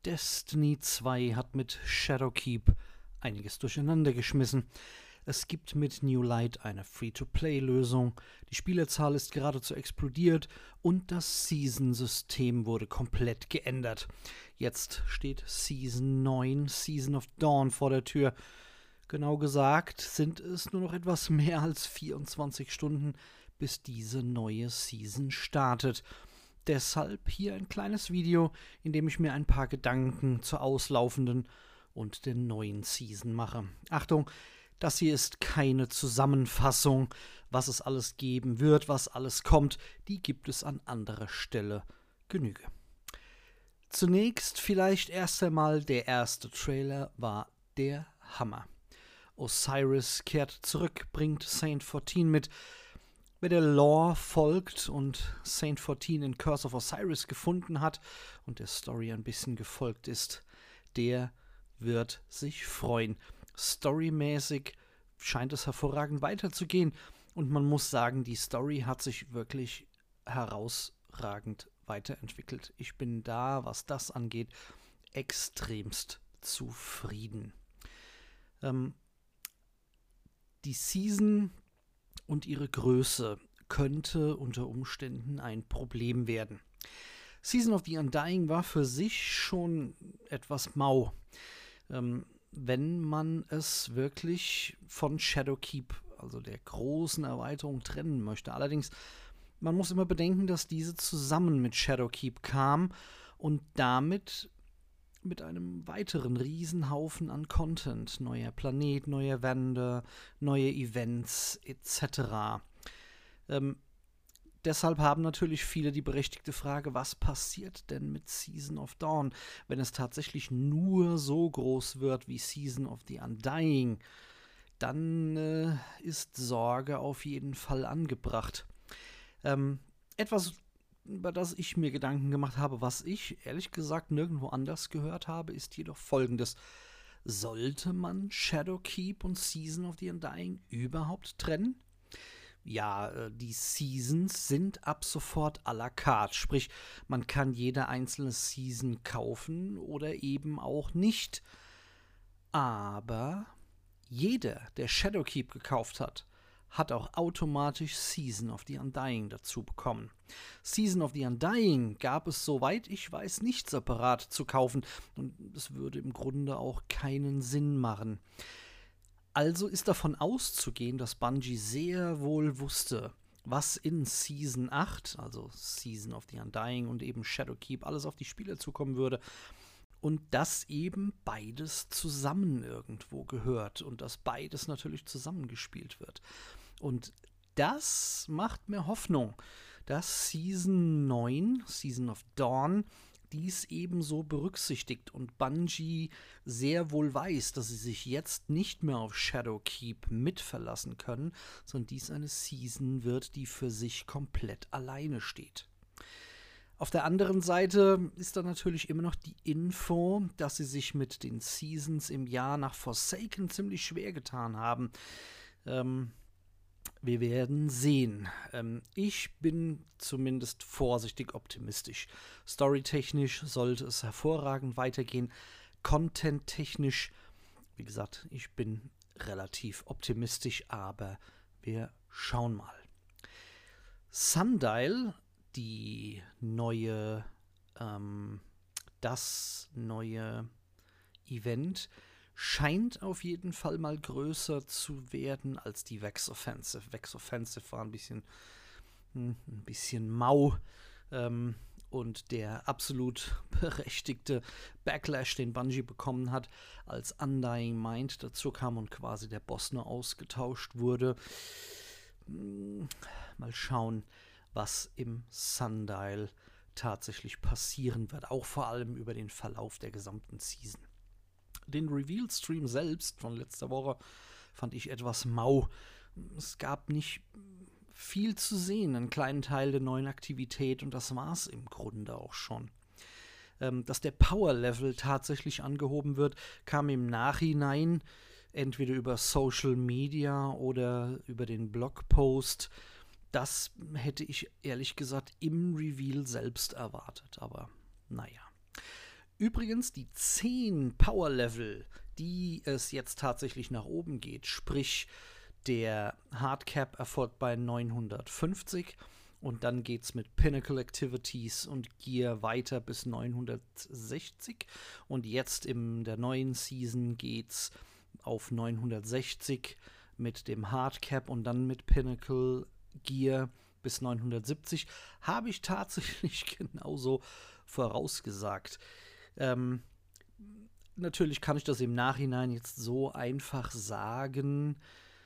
Destiny 2 hat mit Shadowkeep einiges durcheinander geschmissen. Es gibt mit New Light eine Free-to-Play-Lösung, die Spielerzahl ist geradezu explodiert und das Season-System wurde komplett geändert. Jetzt steht Season 9, Season of Dawn vor der Tür. Genau gesagt sind es nur noch etwas mehr als 24 Stunden, bis diese neue Season startet. Deshalb hier ein kleines Video, in dem ich mir ein paar Gedanken zur auslaufenden und der neuen Season mache. Achtung, das hier ist keine Zusammenfassung, was es alles geben wird, was alles kommt. Die gibt es an anderer Stelle Genüge. Zunächst vielleicht erst einmal der erste Trailer war der Hammer. Osiris kehrt zurück, bringt Saint 14 mit. Wer der Lore folgt und Saint 14 in Curse of Osiris gefunden hat und der Story ein bisschen gefolgt ist, der wird sich freuen. Storymäßig scheint es hervorragend weiterzugehen und man muss sagen, die Story hat sich wirklich herausragend weiterentwickelt. Ich bin da, was das angeht, extremst zufrieden. Die Season und ihre Größe könnte unter Umständen ein Problem werden. Season of the Undying war für sich schon etwas mau, wenn man es wirklich von Shadowkeep, also der großen Erweiterung, trennen möchte. Allerdings, man muss immer bedenken, dass diese zusammen mit Shadowkeep kam und damit mit einem weiteren Riesenhaufen an Content, neuer Planet, neue Wände, neue Events etc. Deshalb haben natürlich viele die berechtigte Frage, was passiert denn mit Season of Dawn, wenn es tatsächlich nur so groß wird wie Season of the Undying, dann ist Sorge auf jeden Fall angebracht. Etwas, über das ich mir Gedanken gemacht habe, was ich ehrlich gesagt nirgendwo anders gehört habe, ist jedoch folgendes. Sollte man Shadowkeep und Season of the Undying überhaupt trennen? Ja, die Seasons sind ab sofort à la carte, sprich, man kann jede einzelne Season kaufen oder eben auch nicht. Aber jeder, der Shadowkeep gekauft hat, hat auch automatisch Season of the Undying dazu bekommen. Season of the Undying gab es, soweit ich weiß, nicht separat zu kaufen und es würde im Grunde auch keinen Sinn machen. Also ist davon auszugehen, dass Bungie sehr wohl wusste, was in Season 8, also Season of the Undying und eben Shadowkeep, alles auf die Spieler zukommen würde und dass eben beides zusammen irgendwo gehört und dass beides natürlich zusammengespielt wird. Und das macht mir Hoffnung, dass Season 9, Season of Dawn, dies ebenso berücksichtigt und Bungie sehr wohl weiß, dass sie sich jetzt nicht mehr auf Shadowkeep mitverlassen können, sondern dies eine Season wird, die für sich komplett alleine steht. Auf der anderen Seite ist da natürlich immer noch die Info, dass sie sich mit den Seasons im Jahr nach Forsaken ziemlich schwer getan haben. Wir werden sehen. Ich bin zumindest vorsichtig optimistisch. Storytechnisch sollte es hervorragend weitergehen. Content-technisch, wie gesagt, ich bin relativ optimistisch, aber wir schauen mal. Sundial, das neue Event, scheint auf jeden Fall mal größer zu werden als die Vex Offensive. Vex Offensive war ein bisschen mau und der absolut berechtigte Backlash, den Bungie bekommen hat, als Undying Mind dazu kam und quasi der Boss nur ausgetauscht wurde. Mal schauen, was im Sundial tatsächlich passieren wird, auch vor allem über den Verlauf der gesamten Season. Den Reveal-Stream selbst von letzter Woche fand ich etwas mau. Es gab nicht viel zu sehen, einen kleinen Teil der neuen Aktivität und das war es im Grunde auch schon. Dass der Power-Level tatsächlich angehoben wird, kam im Nachhinein entweder über Social Media oder über den Blogpost. Das hätte ich ehrlich gesagt im Reveal selbst erwartet, aber naja. Übrigens die 10 Power Level, die es jetzt tatsächlich nach oben geht, sprich der Hardcap erfolgt bei 950 und dann geht es mit Pinnacle Activities und Gear weiter bis 960 und jetzt in der neuen Season geht's auf 960 mit dem Hardcap und dann mit Pinnacle Gear bis 970, habe ich tatsächlich genauso vorausgesagt. Natürlich kann ich das im Nachhinein jetzt so einfach sagen.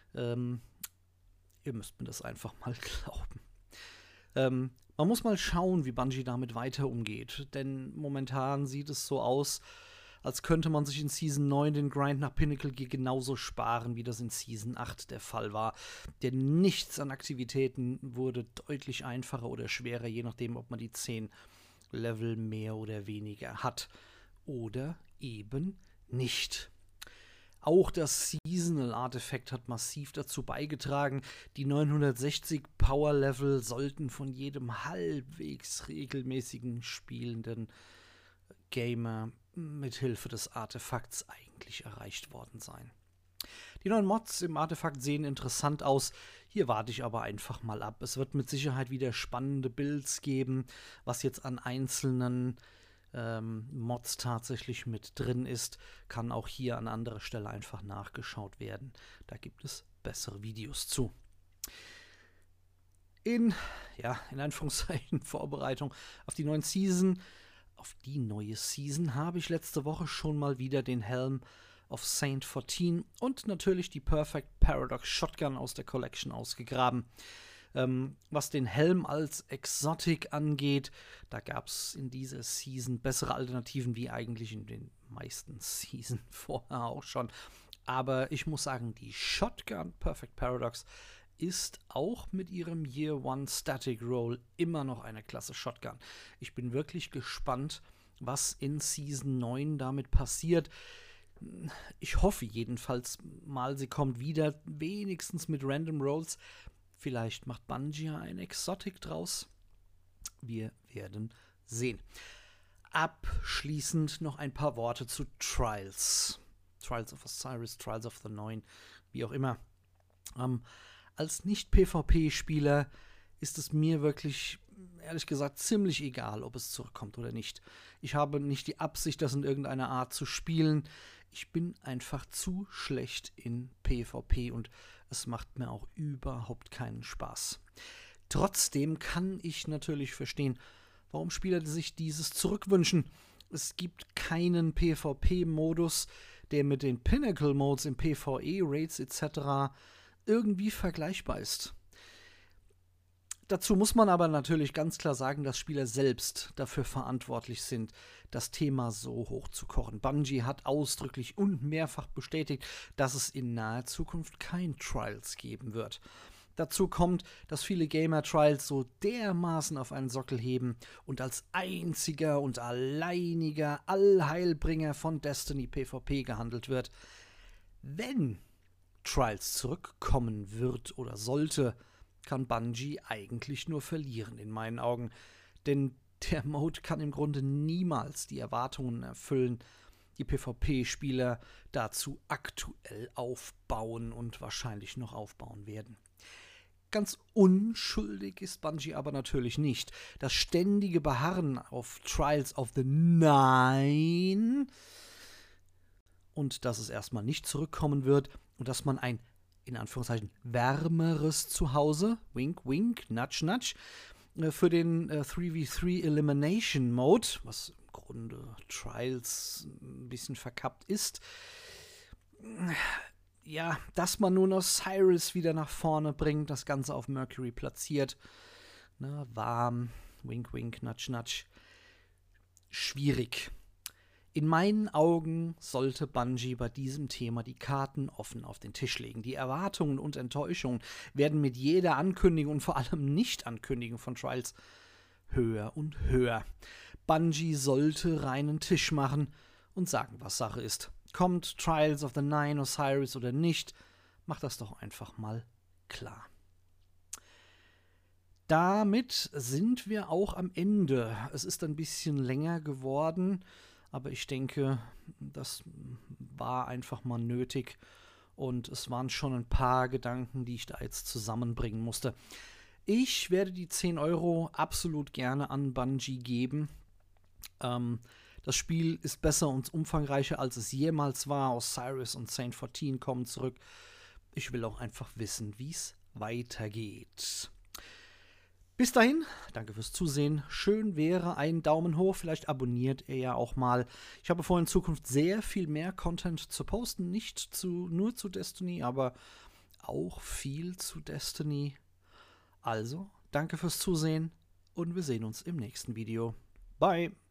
Ihr müsst mir das einfach mal glauben. Man muss mal schauen, wie Bungie damit weiter umgeht. Denn momentan sieht es so aus, als könnte man sich in Season 9 den Grind nach Pinnacle Gear genauso sparen, wie das in Season 8 der Fall war. Denn nichts an Aktivitäten wurde deutlich einfacher oder schwerer, je nachdem, ob man die 10 Level mehr oder weniger hat. Oder eben nicht. Auch das Seasonal-Artefakt hat massiv dazu beigetragen. Die 960 Power-Level sollten von jedem halbwegs regelmäßigen spielenden Gamer mit Hilfe des Artefakts eigentlich erreicht worden sein. Die neuen Mods im Artefakt sehen interessant aus. Hier warte ich aber einfach mal ab. Es wird mit Sicherheit wieder spannende Builds geben, was jetzt an einzelnen Mods tatsächlich mit drin ist, kann auch hier an anderer Stelle einfach nachgeschaut werden. Da gibt es bessere Videos zu. In Anführungszeichen Vorbereitung auf die neue Season habe ich letzte Woche schon mal wieder den Helm of Saint 14 und natürlich die Perfect Paradox Shotgun aus der Collection ausgegraben. Was den Helm als Exotic angeht, da gab es in dieser Season bessere Alternativen wie eigentlich in den meisten Season vorher auch schon. Aber ich muss sagen, die Shotgun Perfect Paradox ist auch mit ihrem Year One Static Roll immer noch eine klasse Shotgun. Ich bin wirklich gespannt, was in Season 9 damit passiert. Ich hoffe jedenfalls mal, sie kommt wieder, wenigstens mit Random Rolls. Vielleicht macht Bungie ein Exotic draus. Wir werden sehen. Abschließend noch ein paar Worte zu Trials. Trials of Osiris, Trials of the Nine, wie auch immer. Als Nicht-PvP-Spieler ist es mir wirklich, ehrlich gesagt, ziemlich egal, ob es zurückkommt oder nicht. Ich habe nicht die Absicht, das in irgendeiner Art zu spielen. Ich bin einfach zu schlecht in PvP und es macht mir auch überhaupt keinen Spaß. Trotzdem kann ich natürlich verstehen, warum Spieler sich dieses zurückwünschen. Es gibt keinen PvP-Modus, der mit den Pinnacle-Modes im PvE, Raids etc. irgendwie vergleichbar ist. Dazu muss man aber natürlich ganz klar sagen, dass Spieler selbst dafür verantwortlich sind, das Thema so hoch zu kochen. Bungie hat ausdrücklich und mehrfach bestätigt, dass es in naher Zukunft kein Trials geben wird. Dazu kommt, dass viele Gamer Trials so dermaßen auf einen Sockel heben und als einziger und alleiniger Allheilbringer von Destiny PvP gehandelt wird. Wenn Trials zurückkommen wird oder sollte, kann Bungie eigentlich nur verlieren in meinen Augen. Denn der Mode kann im Grunde niemals die Erwartungen erfüllen, die PvP-Spieler dazu aktuell aufbauen und wahrscheinlich noch aufbauen werden. Ganz unschuldig ist Bungie aber natürlich nicht. Das ständige Beharren auf Trials of the Nine und dass es erstmal nicht zurückkommen wird und dass man ein in Anführungszeichen wärmeres Zuhause, wink, wink, nudge, nudge, für den 3v3 Elimination Mode, was im Grunde Trials ein bisschen verkappt ist, ja, dass man nun Osiris wieder nach vorne bringt, das Ganze auf Mercury platziert, ne, warm, wink, wink, nudge, nudge, schwierig. In meinen Augen sollte Bungie bei diesem Thema die Karten offen auf den Tisch legen. Die Erwartungen und Enttäuschungen werden mit jeder Ankündigung und vor allem Nicht-Ankündigung von Trials höher und höher. Bungie sollte reinen Tisch machen und sagen, was Sache ist. Kommt Trials of the Nine Osiris oder nicht, macht das doch einfach mal klar. Damit sind wir auch am Ende. Es ist ein bisschen länger geworden, Aber ich denke, das war einfach mal nötig. Und es waren schon ein paar Gedanken, die ich da jetzt zusammenbringen musste. Ich werde die 10 Euro absolut gerne an Bungie geben. Das Spiel ist besser und umfangreicher, als es jemals war. Osiris und Saint 14 kommen zurück. Ich will auch einfach wissen, wie es weitergeht. Bis dahin, danke fürs Zusehen. Schön wäre ein Daumen hoch. Vielleicht abonniert ihr ja auch mal. Ich habe vor, in Zukunft sehr viel mehr Content zu posten. Nicht nur zu Destiny, aber auch viel zu Destiny. Also, danke fürs Zusehen und wir sehen uns im nächsten Video. Bye!